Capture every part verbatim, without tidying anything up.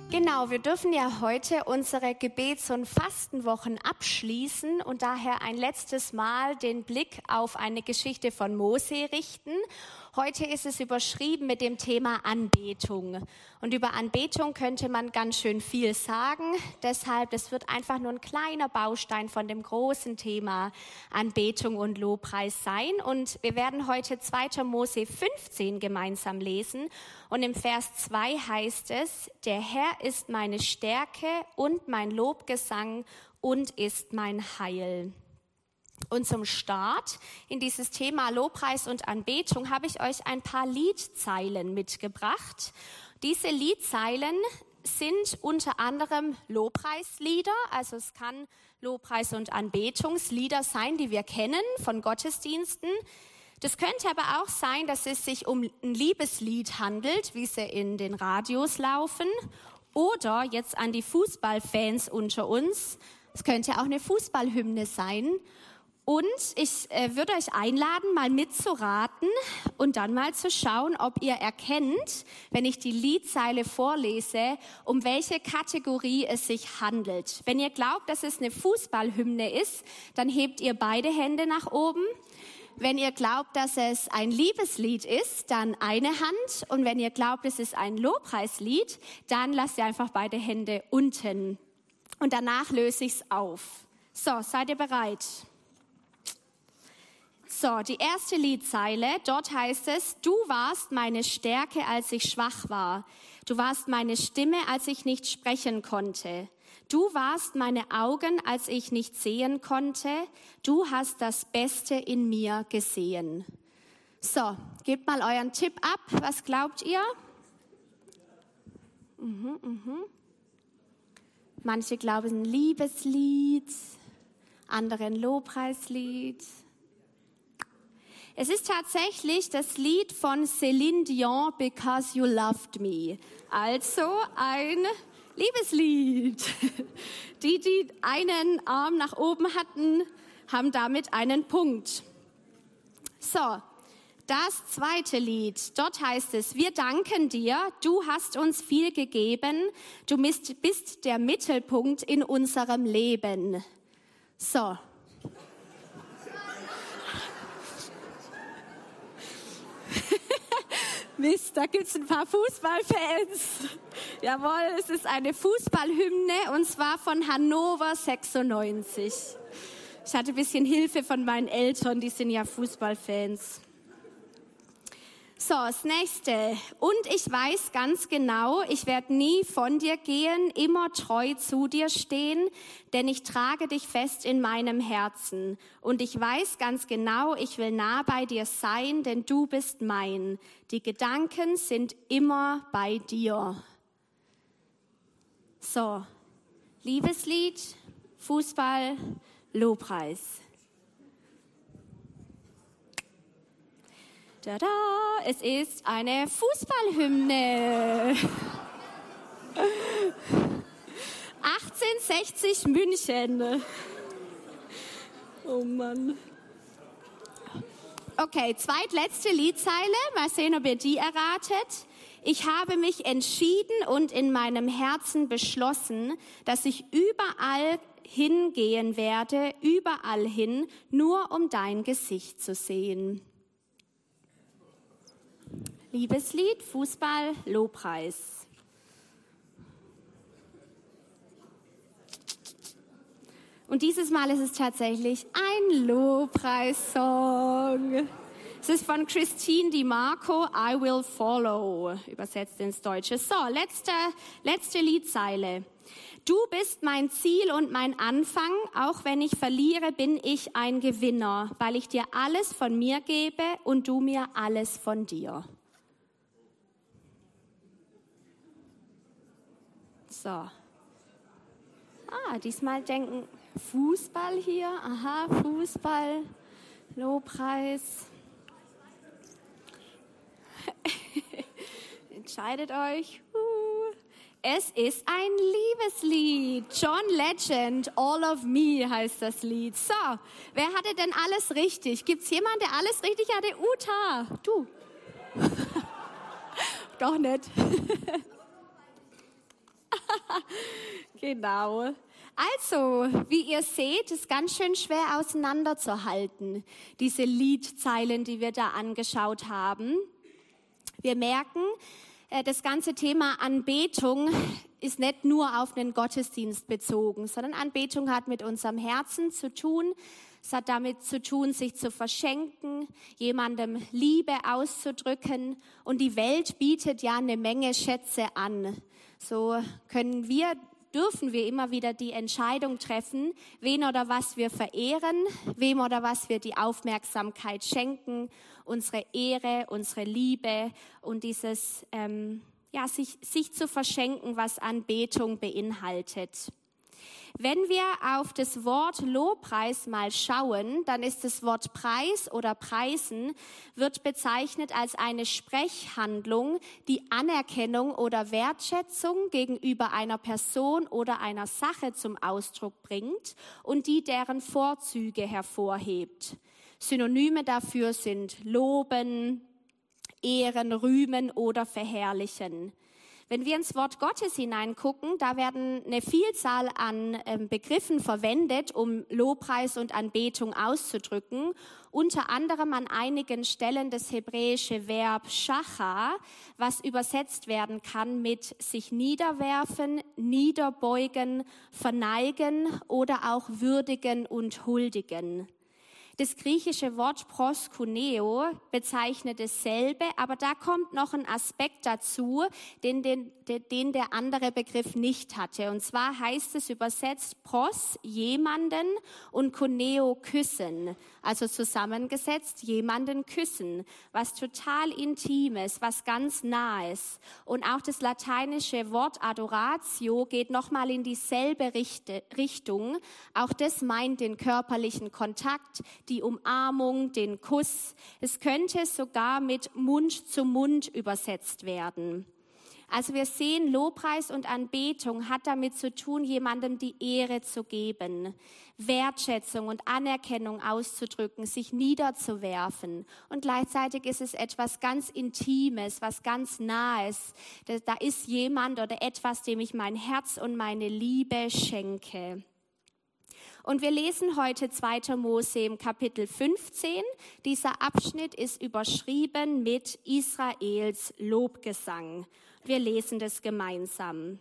Genau, wir dürfen ja heute unsere Gebets- und Fastenwochen abschließen und daher ein letztes Mal den Blick auf eine Geschichte von Mose richten. Heute ist es überschrieben mit dem Thema Anbetung. Und über Anbetung könnte man ganz schön viel sagen. Deshalb, das wird einfach nur ein kleiner Baustein von dem großen Thema Anbetung und Lobpreis sein. Und wir werden heute zweiter Mose fünfzehn gemeinsam lesen. Und im Vers zwei heißt es, der Herr ist meine Stärke und mein Lobgesang und ist mein Heil. Und zum Start in dieses Thema Lobpreis und Anbetung habe ich euch ein paar Liedzeilen mitgebracht. Diese Liedzeilen sind unter anderem Lobpreislieder, also es kann Lobpreis- und Anbetungslieder sein, die wir kennen von Gottesdiensten. Das könnte aber auch sein, dass es sich um ein Liebeslied handelt, wie sie in den Radios laufen. Oder jetzt an die Fußballfans unter uns, es könnte auch eine Fußballhymne sein. Und ich äh, würde euch einladen, mal mitzuraten und dann mal zu schauen, ob ihr erkennt, wenn ich die Liedzeile vorlese, um welche Kategorie es sich handelt. Wenn ihr glaubt, dass es eine Fußballhymne ist, dann hebt ihr beide Hände nach oben. Wenn ihr glaubt, dass es ein Liebeslied ist, dann eine Hand. Und wenn ihr glaubt, es ist ein Lobpreislied, dann lasst ihr einfach beide Hände unten. Und danach löse ich es auf. So, seid ihr bereit? So, die erste Liedzeile, dort heißt es, du warst meine Stärke, als ich schwach war. Du warst meine Stimme, als ich nicht sprechen konnte. Du warst meine Augen, als ich nicht sehen konnte. Du hast das Beste in mir gesehen. So, gebt mal euren Tipp ab. Was glaubt ihr? Mhm, mhm. Manche glauben ein Liebeslied, andere ein Lobpreislied. Es ist tatsächlich das Lied von Céline Dion, Because You Loved Me. Also ein Liebeslied. Die, die einen Arm nach oben hatten, haben damit einen Punkt. So, das zweite Lied. Dort heißt es, wir danken dir, du hast uns viel gegeben, du bist, bist der Mittelpunkt in unserem Leben. So. Mist, da gibt's ein paar Fußballfans. Jawohl, es ist eine Fußballhymne und zwar von Hannover sechsundneunzig. Ich hatte ein bisschen Hilfe von meinen Eltern, die sind ja Fußballfans. So, das nächste. Und ich weiß ganz genau, ich werde nie von dir gehen, immer treu zu dir stehen, denn ich trage dich fest in meinem Herzen. Und ich weiß ganz genau, ich will nah bei dir sein, denn du bist mein. Die Gedanken sind immer bei dir. So, Liebeslied, Fußball, Lobpreis. Tada, es ist eine Fußballhymne. achtzehnhundertsechzig München. Oh Mann. Okay, zweitletzte Liedzeile. Mal sehen, ob ihr die erratet. Ich habe mich entschieden und in meinem Herzen beschlossen, dass ich überall hingehen werde, überall hin, nur um dein Gesicht zu sehen. Liebeslied, Fußball, Lobpreis. Und dieses Mal ist es tatsächlich ein Lobpreissong. Es ist von Christine Di Marco, I Will Follow, übersetzt ins Deutsche. So, letzte, letzte Liedzeile. Du bist mein Ziel und mein Anfang, auch wenn ich verliere, bin ich ein Gewinner, weil ich dir alles von mir gebe und du mir alles von dir. So. Ah, diesmal denken Fußball hier. Aha, Fußball, Lobpreis. Entscheidet euch. Uh. Es ist ein Liebeslied. John Legend, All of Me heißt das Lied. So, wer hatte denn alles richtig? Gibt's jemanden, der alles richtig hatte? Uta, du. Doch nicht. Genau. Also, wie ihr seht, ist ganz schön schwer auseinanderzuhalten, diese Liedzeilen, die wir da angeschaut haben. Wir merken, das ganze Thema Anbetung ist nicht nur auf einen Gottesdienst bezogen, sondern Anbetung hat mit unserem Herzen zu tun. Es hat damit zu tun, sich zu verschenken, jemandem Liebe auszudrücken. Und die Welt bietet ja eine Menge Schätze an. So können wir, dürfen wir immer wieder die Entscheidung treffen, wen oder was wir verehren, wem oder was wir die Aufmerksamkeit schenken, unsere Ehre, unsere Liebe und dieses, ähm, ja, sich, sich zu verschenken, was Anbetung beinhaltet. Wenn wir auf das Wort Lobpreis mal schauen, dann ist das Wort Preis oder Preisen wird bezeichnet als eine Sprechhandlung, die Anerkennung oder Wertschätzung gegenüber einer Person oder einer Sache zum Ausdruck bringt und die deren Vorzüge hervorhebt. Synonyme dafür sind loben, ehren, rühmen oder verherrlichen. Wenn wir ins Wort Gottes hineingucken, da werden eine Vielzahl an ähm, Begriffen verwendet, um Lobpreis und Anbetung auszudrücken. Unter anderem an einigen Stellen das hebräische Verb shacha, was übersetzt werden kann mit sich niederwerfen, niederbeugen, verneigen oder auch würdigen und huldigen. Das griechische Wort proskuneo bezeichnet dasselbe, aber da kommt noch ein Aspekt dazu, den, den, den der andere Begriff nicht hatte. Und zwar heißt es übersetzt pros, jemanden, und kuneo, küssen. Also zusammengesetzt, jemanden küssen. Was total Intimes, was ganz Nahes. Und auch das lateinische Wort adoratio geht nochmal in dieselbe Richtung. Auch das meint den körperlichen Kontakt, die Umarmung, den Kuss. Es könnte sogar mit Mund zu Mund übersetzt werden. Also wir sehen, Lobpreis und Anbetung hat damit zu tun, jemandem die Ehre zu geben, Wertschätzung und Anerkennung auszudrücken, sich niederzuwerfen. Und gleichzeitig ist es etwas ganz Intimes, was ganz Nahes. Da ist jemand oder etwas, dem ich mein Herz und meine Liebe schenke. Und wir lesen heute zweiter Mose im Kapitel fünfzehn. Dieser Abschnitt ist überschrieben mit Israels Lobgesang. Wir lesen das gemeinsam.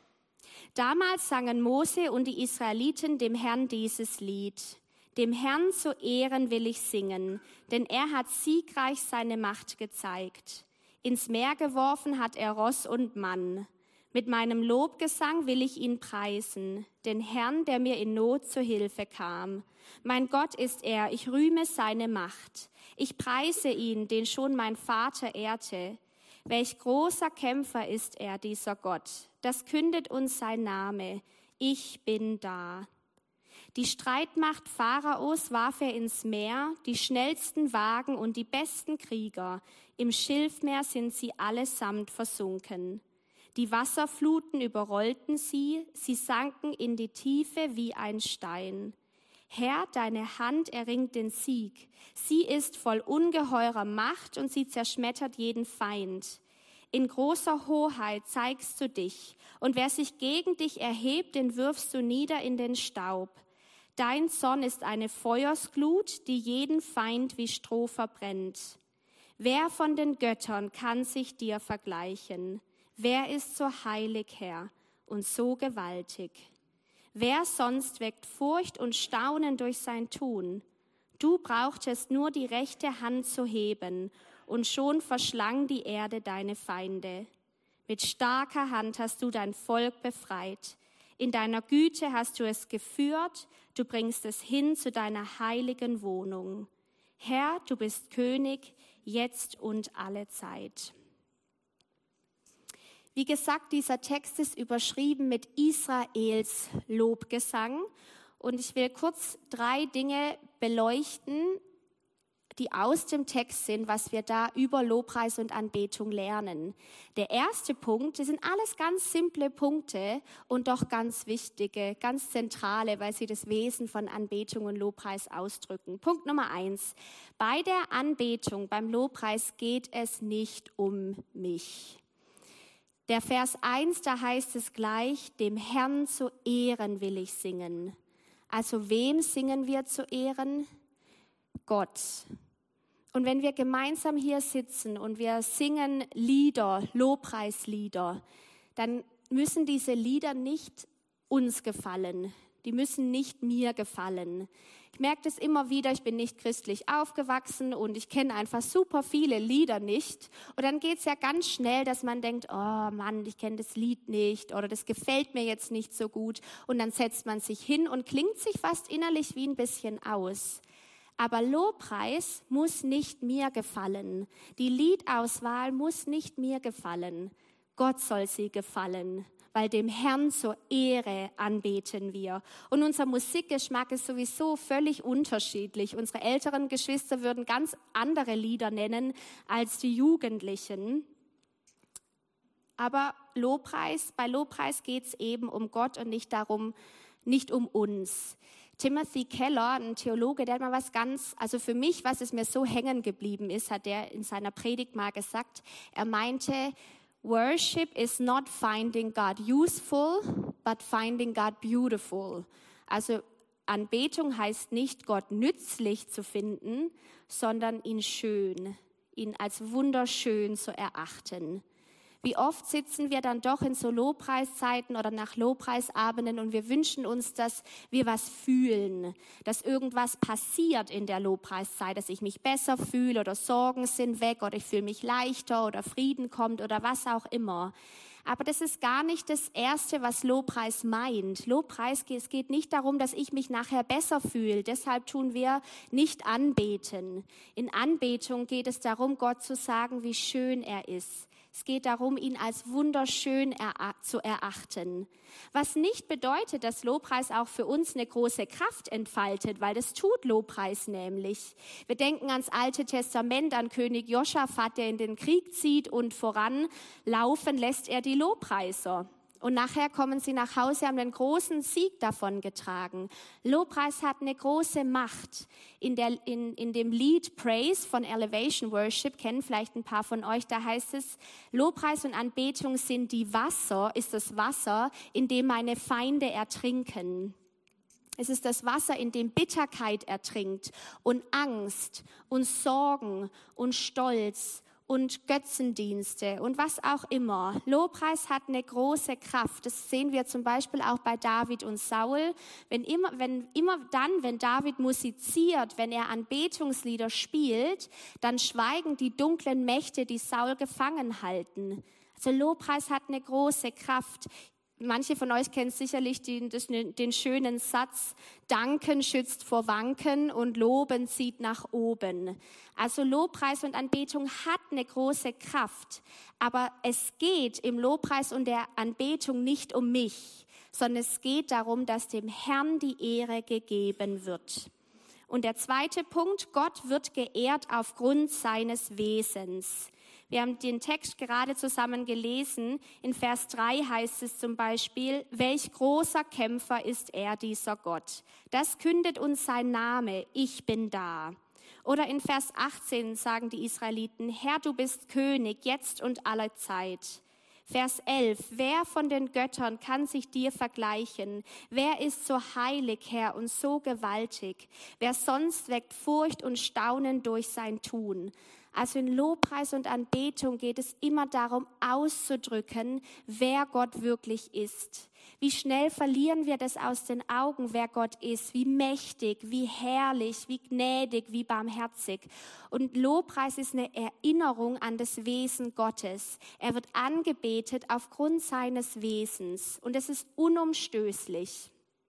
Damals sangen Mose und die Israeliten dem Herrn dieses Lied. Dem Herrn zu Ehren will ich singen, denn er hat siegreich seine Macht gezeigt. Ins Meer geworfen hat er Ross und Mann. Mit meinem Lobgesang will ich ihn preisen, den Herrn, der mir in Not zu Hilfe kam. Mein Gott ist er, ich rühme seine Macht. Ich preise ihn, den schon mein Vater ehrte. Welch großer Kämpfer ist er, dieser Gott. Das kündet uns sein Name. Ich bin da. Die Streitmacht Pharaos warf er ins Meer, die schnellsten Wagen und die besten Krieger. Im Schilfmeer sind sie allesamt versunken. Die Wasserfluten überrollten sie, sie sanken in die Tiefe wie ein Stein. Herr, deine Hand erringt den Sieg. Sie ist voll ungeheurer Macht und sie zerschmettert jeden Feind. In großer Hoheit zeigst du dich, und wer sich gegen dich erhebt, den wirfst du nieder in den Staub. Dein Zorn ist eine Feuersglut, die jeden Feind wie Stroh verbrennt. Wer von den Göttern kann sich dir vergleichen? Wer ist so heilig, Herr, und so gewaltig? Wer sonst weckt Furcht und Staunen durch sein Tun? Du brauchtest nur die rechte Hand zu heben, und schon verschlang die Erde deine Feinde. Mit starker Hand hast du dein Volk befreit. In deiner Güte hast du es geführt, du bringst es hin zu deiner heiligen Wohnung. Herr, du bist König, jetzt und alle Zeit. Wie gesagt, dieser Text ist überschrieben mit Israels Lobgesang. Und ich will kurz drei Dinge beleuchten, die aus dem Text sind, was wir da über Lobpreis und Anbetung lernen. Der erste Punkt, das sind alles ganz simple Punkte und doch ganz wichtige, ganz zentrale, weil sie das Wesen von Anbetung und Lobpreis ausdrücken. Punkt Nummer eins. Bei der Anbetung, beim Lobpreis geht es nicht um mich. Der Vers eins, da heißt es gleich, dem Herrn zu Ehren will ich singen. Also wem singen wir zu Ehren? Gott. Und wenn wir gemeinsam hier sitzen und wir singen Lieder, Lobpreislieder, dann müssen diese Lieder nicht uns gefallen. Die müssen nicht mir gefallen. Ich merke das immer wieder, ich bin nicht christlich aufgewachsen und ich kenne einfach super viele Lieder nicht. Und dann geht es ja ganz schnell, dass man denkt, oh Mann, ich kenne das Lied nicht oder das gefällt mir jetzt nicht so gut. Und dann setzt man sich hin und klingt sich fast innerlich wie ein bisschen aus. Aber Lobpreis muss nicht mir gefallen. Die Liedauswahl muss nicht mir gefallen. Gott soll sie gefallen, weil dem Herrn zur Ehre anbeten wir. Und unser Musikgeschmack ist sowieso völlig unterschiedlich. Unsere älteren Geschwister würden ganz andere Lieder nennen als die Jugendlichen. Aber Lobpreis, bei Lobpreis geht es eben um Gott und nicht darum, nicht um uns. Timothy Keller, ein Theologe, der hat mal was ganz, also für mich, was es mir so hängen geblieben ist, hat er in seiner Predigt mal gesagt. Er meinte, Worship is not finding God useful, but finding God beautiful. Also Anbetung heißt nicht, Gott nützlich zu finden, sondern ihn schön, ihn als wunderschön zu erachten. Wie oft sitzen wir dann doch in so Lobpreiszeiten oder nach Lobpreisabenden und wir wünschen uns, dass wir was fühlen, dass irgendwas passiert in der Lobpreiszeit, dass ich mich besser fühle oder Sorgen sind weg oder ich fühle mich leichter oder Frieden kommt oder was auch immer. Aber das ist gar nicht das Erste, was Lobpreis meint. Lobpreis, es geht nicht darum, dass ich mich nachher besser fühle. Deshalb tun wir nicht anbeten. In Anbetung geht es darum, Gott zu sagen, wie schön er ist. Es geht darum, ihn als wunderschön er- zu erachten. Was nicht bedeutet, dass Lobpreis auch für uns eine große Kraft entfaltet, weil das tut Lobpreis nämlich. Wir denken ans Alte Testament, an König Joschafat, der in den Krieg zieht und voranlaufen lässt er die Lobpreiser. Und nachher kommen sie nach Hause, haben einen großen Sieg davon getragen. Lobpreis hat eine große Macht. In, der, in, in dem Lied Praise von Elevation Worship, kennen vielleicht ein paar von euch, da heißt es, Lobpreis und Anbetung sind die Wasser, ist das Wasser, in dem meine Feinde ertrinken. Es ist das Wasser, in dem Bitterkeit ertrinkt und Angst und Sorgen und Stolz und Götzendienste und was auch immer. Lobpreis hat eine große Kraft. Das sehen wir zum Beispiel auch bei David und Saul. Wenn immer, wenn, immer dann, wenn David musiziert, wenn er Anbetungslieder spielt, dann schweigen die dunklen Mächte, die Saul gefangen halten. Also Lobpreis hat eine große Kraft. Manche von euch kennen sicherlich den, den schönen Satz, Danken schützt vor Wanken und Loben zieht nach oben. Also Lobpreis und Anbetung hat eine große Kraft, aber es geht im Lobpreis und der Anbetung nicht um mich, sondern es geht darum, dass dem Herrn die Ehre gegeben wird. Und der zweite Punkt, Gott wird geehrt aufgrund seines Wesens. Wir haben den Text gerade zusammen gelesen. In Vers drei heißt es zum Beispiel, welch großer Kämpfer ist er, dieser Gott. Das kündet uns sein Name, ich bin da. Oder in Vers achtzehn sagen die Israeliten, Herr, du bist König, jetzt und alle Zeit. Vers elf, wer von den Göttern kann sich dir vergleichen? Wer ist so heilig, Herr, und so gewaltig? Wer sonst weckt Furcht und Staunen durch sein Tun? Also in Lobpreis und Anbetung geht es immer darum, auszudrücken, wer Gott wirklich ist. Wie schnell verlieren wir das aus den Augen, wer Gott ist, wie mächtig, wie herrlich, wie gnädig, wie barmherzig. Und Lobpreis ist eine Erinnerung an das Wesen Gottes. Er wird angebetet aufgrund seines Wesens und es ist unumstößlich.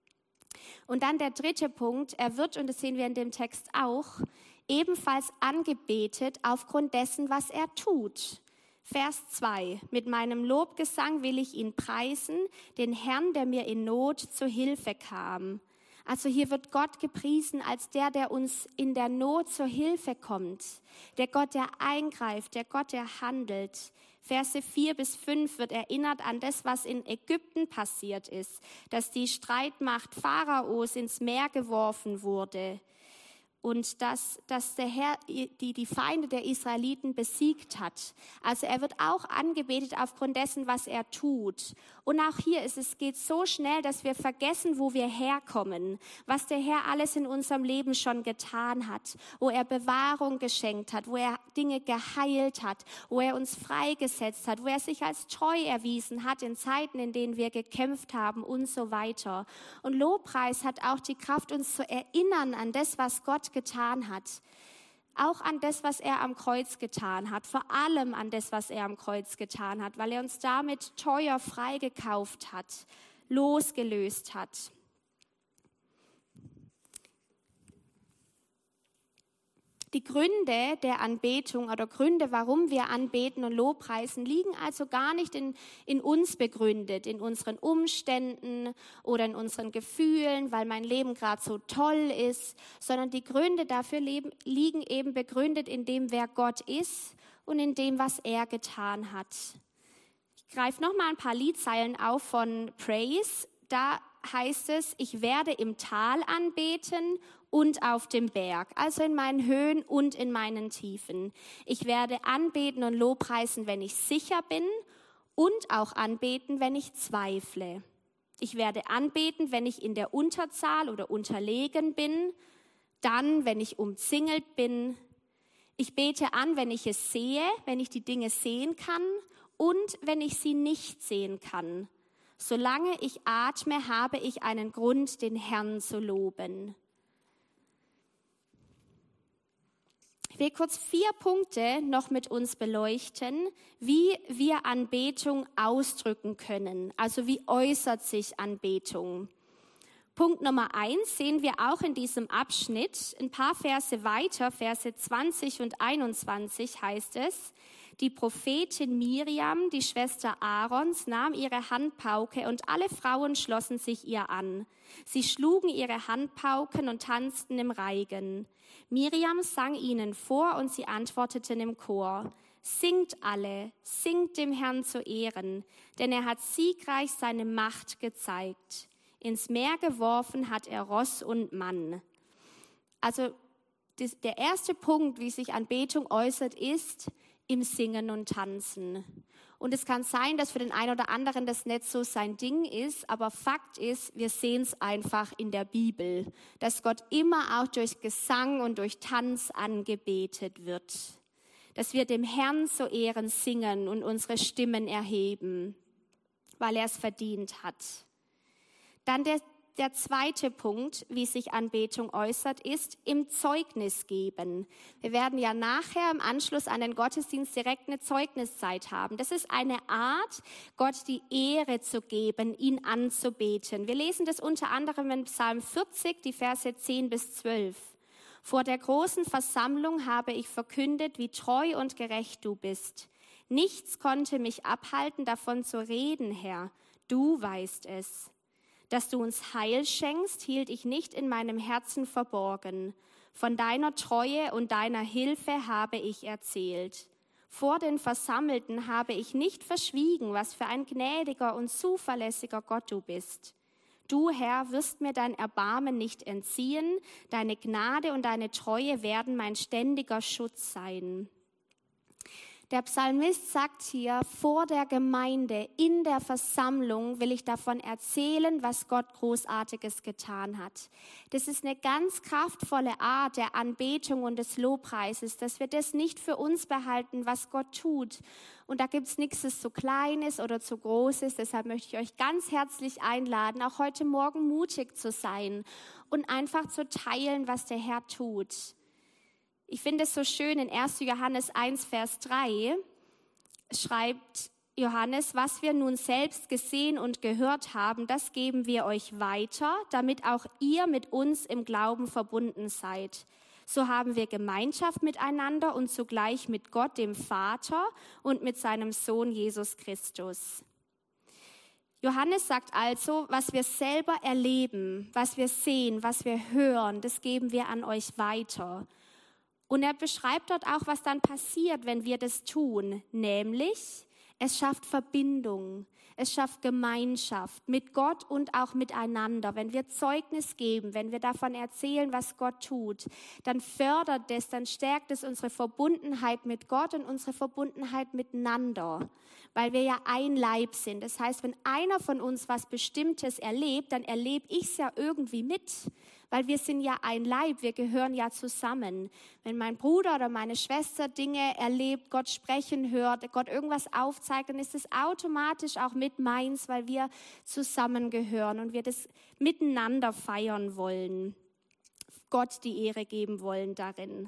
Und dann der dritte Punkt, er wird, und das sehen wir in dem Text auch, ebenfalls angebetet aufgrund dessen, was er tut. Vers zwei, mit meinem Lobgesang will ich ihn preisen, den Herrn, der mir in Not zu Hilfe kam. Also hier wird Gott gepriesen als der, der uns in der Not zur Hilfe kommt. Der Gott, der eingreift, der Gott, der handelt. Verse vier bis fünf wird erinnert an das, was in Ägypten passiert ist, dass die Streitmacht Pharaos ins Meer geworfen wurde. und dass, dass der Herr die, die Feinde der Israeliten besiegt hat. Also er wird auch angebetet aufgrund dessen, was er tut. Und auch hier ist es geht so schnell, dass wir vergessen, wo wir herkommen, was der Herr alles in unserem Leben schon getan hat, wo er Bewahrung geschenkt hat, wo er Dinge geheilt hat, wo er uns freigesetzt hat, wo er sich als treu erwiesen hat in Zeiten, in denen wir gekämpft haben und so weiter. Und Lobpreis hat auch die Kraft, uns zu erinnern an das, was Gott getan hat. Auch an das, was er am Kreuz getan hat. Vor allem an das, was er am Kreuz getan hat, weil er uns damit teuer freigekauft hat, losgelöst hat. Die Gründe der Anbetung oder Gründe, warum wir anbeten und Lobpreisen, liegen also gar nicht in, in uns begründet, in unseren Umständen oder in unseren Gefühlen, weil mein Leben gerade so toll ist, sondern die Gründe dafür leben, liegen eben begründet in dem, wer Gott ist und in dem, was er getan hat. Ich greife nochmal ein paar Liedzeilen auf von Praise. Da heißt es, ich werde im Tal anbeten und auf dem Berg, also in meinen Höhen und in meinen Tiefen. Ich werde anbeten und Lobpreisen, wenn ich sicher bin und auch anbeten, wenn ich zweifle. Ich werde anbeten, wenn ich in der Unterzahl oder unterlegen bin, dann, wenn ich umzingelt bin. Ich bete an, wenn ich es sehe, wenn ich die Dinge sehen kann und wenn ich sie nicht sehen kann. Solange ich atme, habe ich einen Grund, den Herrn zu loben. Ich will kurz vier Punkte noch mit uns beleuchten, wie wir Anbetung ausdrücken können. Also wie äußert sich Anbetung? Punkt Nummer eins sehen wir auch in diesem Abschnitt. Ein paar Verse weiter, Verse zwanzig und einundzwanzig heißt es, die Prophetin Miriam, die Schwester Aarons, nahm ihre Handpauke und alle Frauen schlossen sich ihr an. Sie schlugen ihre Handpauken und tanzten im Reigen. Miriam sang ihnen vor und sie antworteten im Chor. Singt alle, singt dem Herrn zu Ehren, denn er hat siegreich seine Macht gezeigt. Ins Meer geworfen hat er Ross und Mann. Also das, der erste Punkt, wie sich Anbetung äußert, ist im Singen und Tanzen. Und es kann sein, dass für den einen oder anderen das nicht so sein Ding ist, aber Fakt ist, wir sehen es einfach in der Bibel, dass Gott immer auch durch Gesang und durch Tanz angebetet wird. Dass wir dem Herrn zu Ehren singen und unsere Stimmen erheben, weil er es verdient hat. Dann der Der zweite Punkt, wie sich Anbetung äußert, ist im Zeugnis geben. Wir werden ja nachher im Anschluss an den Gottesdienst direkt eine Zeugniszeit haben. Das ist eine Art, Gott die Ehre zu geben, ihn anzubeten. Wir lesen das unter anderem in Psalm vierzig, die Verse zehn bis zwölf. Vor der großen Versammlung habe ich verkündet, wie treu und gerecht du bist. Nichts konnte mich abhalten, davon zu reden, Herr. Du weißt es. Dass du uns Heil schenkst, hielt ich nicht in meinem Herzen verborgen. Von deiner Treue und deiner Hilfe habe ich erzählt. Vor den Versammelten habe ich nicht verschwiegen, was für ein gnädiger und zuverlässiger Gott du bist. Du, Herr, wirst mir dein Erbarmen nicht entziehen. Deine Gnade und deine Treue werden mein ständiger Schutz sein. Der Psalmist sagt hier, vor der Gemeinde, in der Versammlung will ich davon erzählen, was Gott Großartiges getan hat. Das ist eine ganz kraftvolle Art der Anbetung und des Lobpreises, dass wir das nicht für uns behalten, was Gott tut. Und da gibt es nichts, das zu klein ist oder zu groß ist. Deshalb möchte ich euch ganz herzlich einladen, auch heute Morgen mutig zu sein und einfach zu teilen, was der Herr tut. Ich finde es so schön, in erster Johannes eins, Vers drei schreibt Johannes, was wir nun selbst gesehen und gehört haben, das geben wir euch weiter, damit auch ihr mit uns im Glauben verbunden seid. So haben wir Gemeinschaft miteinander und zugleich mit Gott, dem Vater, und mit seinem Sohn Jesus Christus. Johannes sagt also, was wir selber erleben, was wir sehen, was wir hören, das geben wir an euch weiter. Und er beschreibt dort auch, was dann passiert, wenn wir das tun. Nämlich, Es schafft Verbindung, es schafft Gemeinschaft mit Gott und auch miteinander. Wenn wir Zeugnis geben, wenn wir davon erzählen, was Gott tut, dann fördert es, dann stärkt es unsere Verbundenheit mit Gott und unsere Verbundenheit miteinander, weil wir ja ein Leib sind. Das heißt, wenn einer von uns was Bestimmtes erlebt, dann erlebe ich es ja irgendwie mit, weil wir sind ja ein Leib, wir gehören ja zusammen. Wenn mein Bruder oder meine Schwester Dinge erlebt, Gott sprechen hört, Gott irgendwas aufzeigt, dann ist es automatisch auch mit meins, weil wir zusammengehören und wir das miteinander feiern wollen, Gott die Ehre geben wollen darin.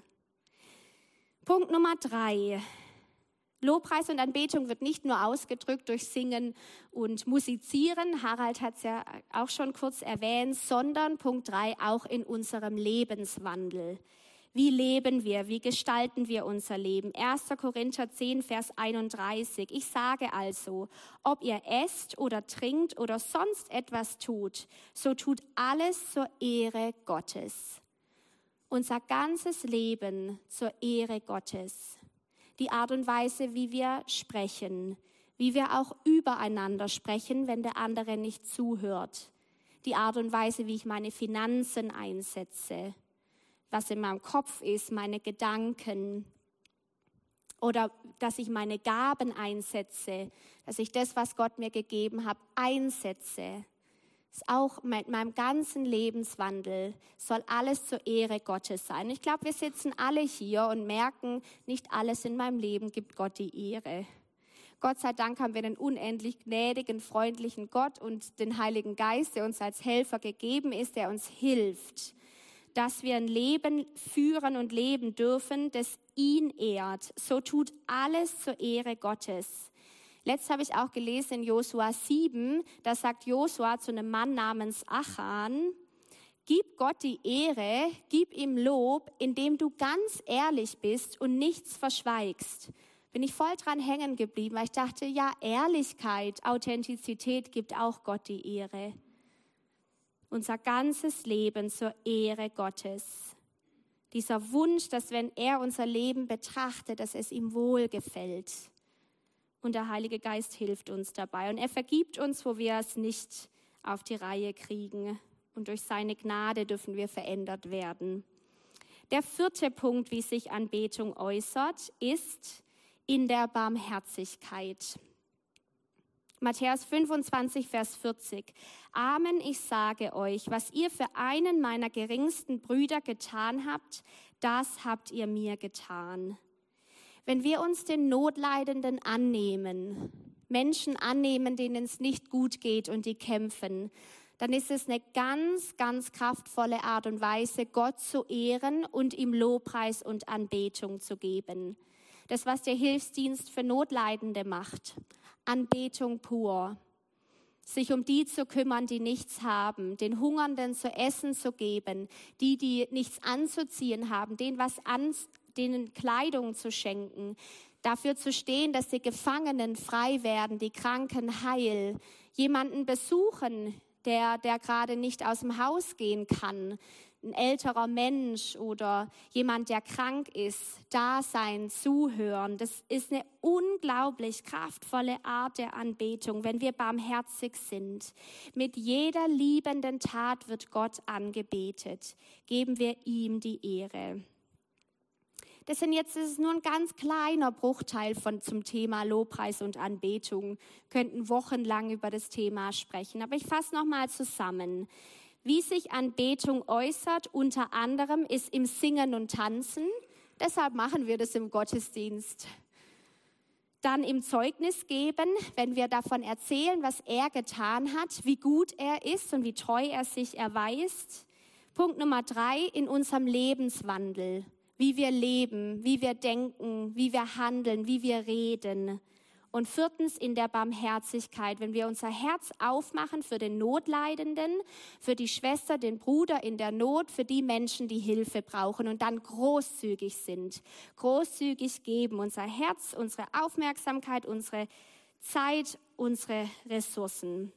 Punkt Nummer drei. Lobpreis und Anbetung wird nicht nur ausgedrückt durch Singen und Musizieren, Harald hat es ja auch schon kurz erwähnt, sondern Punkt drei auch in unserem Lebenswandel. Wie leben wir? Wie gestalten wir unser Leben? erster Korinther zehn, Vers einunddreißig. Ich sage also, ob ihr esst oder trinkt oder sonst etwas tut, so tut alles zur Ehre Gottes. Unser ganzes Leben zur Ehre Gottes. Die Art und Weise, wie wir sprechen, wie wir auch übereinander sprechen, wenn der andere nicht zuhört. Die Art und Weise, wie ich meine Finanzen einsetze, was in meinem Kopf ist, meine Gedanken oder dass ich meine Gaben einsetze, dass ich das, was Gott mir gegeben hat, einsetze. Auch mit meinem ganzen Lebenswandel soll alles zur Ehre Gottes sein. Ich glaube, wir sitzen alle hier und merken, nicht alles in meinem Leben gibt Gott die Ehre. Gott sei Dank haben wir einen unendlich gnädigen, freundlichen Gott und den Heiligen Geist, der uns als Helfer gegeben ist, der uns hilft, dass wir ein Leben führen und leben dürfen, das ihn ehrt. So tut alles zur Ehre Gottes. Letzt habe ich auch gelesen in Josua sieben, da sagt Josua zu einem Mann namens Achan, gib Gott die Ehre, gib ihm Lob, indem du ganz ehrlich bist und nichts verschweigst. Bin ich voll dran hängen geblieben, weil ich dachte, ja, Ehrlichkeit, Authentizität gibt auch Gott die Ehre. Unser ganzes Leben zur Ehre Gottes. Dieser Wunsch, dass wenn er unser Leben betrachtet, dass es ihm wohlgefällt. Und der Heilige Geist hilft uns dabei. Und er vergibt uns, wo wir es nicht auf die Reihe kriegen. Und durch seine Gnade dürfen wir verändert werden. Der vierte Punkt, wie sich Anbetung äußert, ist in der Barmherzigkeit. Matthäus fünfundzwanzig, Vers vierzig. Amen, ich sage euch, was ihr für einen meiner geringsten Brüder getan habt, das habt ihr mir getan. Wenn wir uns den Notleidenden annehmen, Menschen annehmen, denen es nicht gut geht und die kämpfen, dann ist es eine ganz, ganz kraftvolle Art und Weise, Gott zu ehren und ihm Lobpreis und Anbetung zu geben. Das, was der Hilfsdienst für Notleidende macht, Anbetung pur. Sich um die zu kümmern, die nichts haben, den Hungernden zu essen zu geben, die, die nichts anzuziehen haben, denen was an denen Kleidung zu schenken, dafür zu stehen, dass die Gefangenen frei werden, die Kranken heil, jemanden besuchen, der, der gerade nicht aus dem Haus gehen kann, ein älterer Mensch oder jemand, der krank ist, da sein, zuhören. Das ist eine unglaublich kraftvolle Art der Anbetung, wenn wir barmherzig sind. Mit jeder liebenden Tat wird Gott angebetet. Geben wir ihm die Ehre. Das sind jetzt, das ist nur ein ganz kleiner Bruchteil von, zum Thema Lobpreis und Anbetung. Wir könnten wochenlang über das Thema sprechen, aber ich fasse nochmal zusammen. Wie sich Anbetung äußert, unter anderem, ist im Singen und Tanzen. Deshalb machen wir das im Gottesdienst. Dann im Zeugnis geben, wenn wir davon erzählen, was er getan hat, wie gut er ist und wie treu er sich erweist. Punkt Nummer drei, in unserem Lebenswandel. Wie wir leben, wie wir denken, wie wir handeln, wie wir reden. Und viertens in der Barmherzigkeit, wenn wir unser Herz aufmachen für den Notleidenden, für die Schwester, den Bruder in der Not, für die Menschen, die Hilfe brauchen und dann großzügig sind, großzügig geben, unser Herz, unsere Aufmerksamkeit, unsere Zeit, unsere Ressourcen.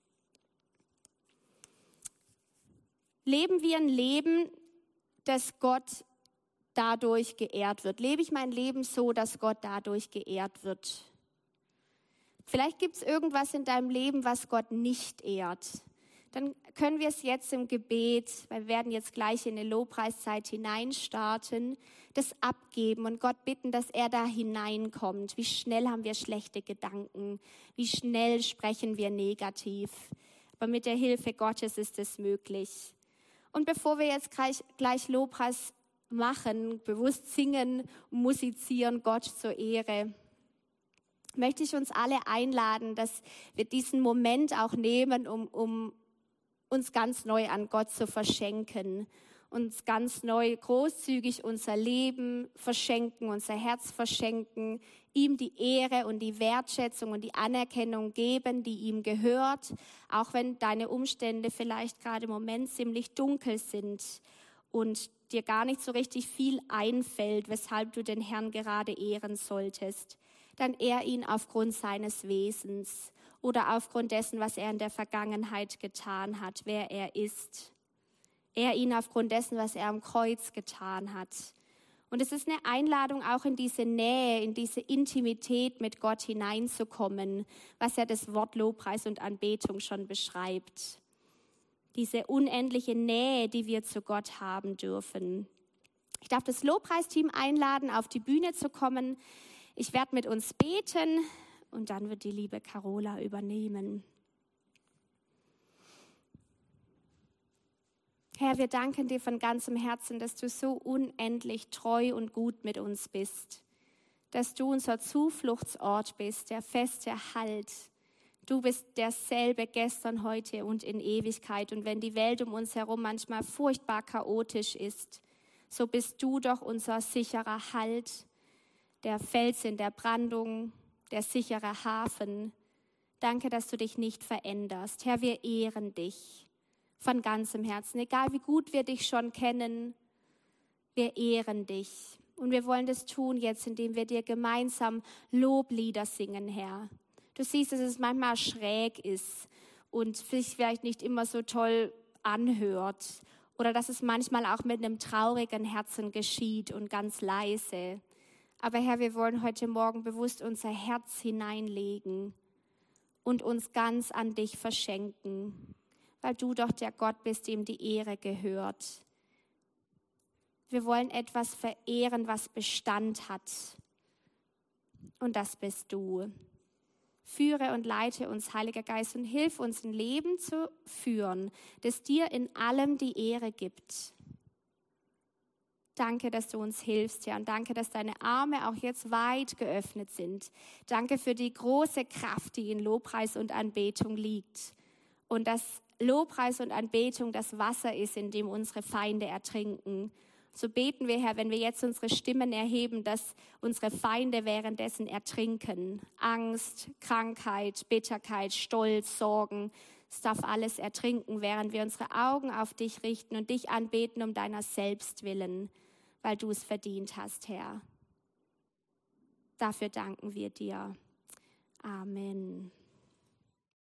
Leben wir ein Leben, das Gott dadurch geehrt wird? Lebe ich mein Leben so, dass Gott dadurch geehrt wird? Vielleicht gibt es irgendwas in deinem Leben, was Gott nicht ehrt. Dann können wir es jetzt im Gebet, weil wir werden jetzt gleich in eine Lobpreiszeit hineinstarten, das abgeben und Gott bitten, dass er da hineinkommt. Wie schnell haben wir schlechte Gedanken? Wie schnell sprechen wir negativ? Aber mit der Hilfe Gottes ist es möglich. Und bevor wir jetzt gleich, gleich Lobpreis machen, bewusst singen, musizieren, Gott zur Ehre, möchte ich uns alle einladen, dass wir diesen Moment auch nehmen, um, um uns ganz neu an Gott zu verschenken, uns ganz neu großzügig unser Leben verschenken, unser Herz verschenken, ihm die Ehre und die Wertschätzung und die Anerkennung geben, die ihm gehört, auch wenn deine Umstände vielleicht gerade im Moment ziemlich dunkel sind und dir gar nicht so richtig viel einfällt, weshalb du den Herrn gerade ehren solltest. Dann ehr ihn aufgrund seines Wesens oder aufgrund dessen, was er in der Vergangenheit getan hat, wer er ist. Ehr ihn aufgrund dessen, was er am Kreuz getan hat. Und es ist eine Einladung, auch in diese Nähe, in diese Intimität mit Gott hineinzukommen, was ja das Wort Lobpreis und Anbetung schon beschreibt. Diese unendliche Nähe, die wir zu Gott haben dürfen. Ich darf das Lobpreisteam einladen, auf die Bühne zu kommen. Ich werde mit uns beten und dann wird die liebe Carola übernehmen. Herr, wir danken dir von ganzem Herzen, dass du so unendlich treu und gut mit uns bist. Dass du unser Zufluchtsort bist, der feste Halt. Du bist derselbe gestern, heute und in Ewigkeit. Und wenn die Welt um uns herum manchmal furchtbar chaotisch ist, so bist du doch unser sicherer Halt, der Fels in der Brandung, der sichere Hafen. Danke, dass du dich nicht veränderst. Herr, wir ehren dich von ganzem Herzen. Egal wie gut wir dich schon kennen, wir ehren dich. Und wir wollen das tun jetzt, indem wir dir gemeinsam Loblieder singen, Herr. Du siehst, dass es manchmal schräg ist und sich vielleicht nicht immer so toll anhört. Oder dass es manchmal auch mit einem traurigen Herzen geschieht und ganz leise. Aber Herr, wir wollen heute Morgen bewusst unser Herz hineinlegen und uns ganz an dich verschenken, weil du doch der Gott bist, dem die Ehre gehört. Wir wollen etwas verehren, was Bestand hat. Und das bist du. Führe und leite uns, Heiliger Geist, und hilf uns, ein Leben zu führen, das dir in allem die Ehre gibt. Danke, dass du uns hilfst, Herr, und danke, dass deine Arme auch jetzt weit geöffnet sind. Danke für die große Kraft, die in Lobpreis und Anbetung liegt. Und dass Lobpreis und Anbetung das Wasser ist, in dem unsere Feinde ertrinken. So beten wir, Herr, wenn wir jetzt unsere Stimmen erheben, dass unsere Feinde währenddessen ertrinken. Angst, Krankheit, Bitterkeit, Stolz, Sorgen. Es darf alles ertrinken, während wir unsere Augen auf dich richten und dich anbeten um deiner selbst willen, weil du es verdient hast, Herr. Dafür danken wir dir. Amen.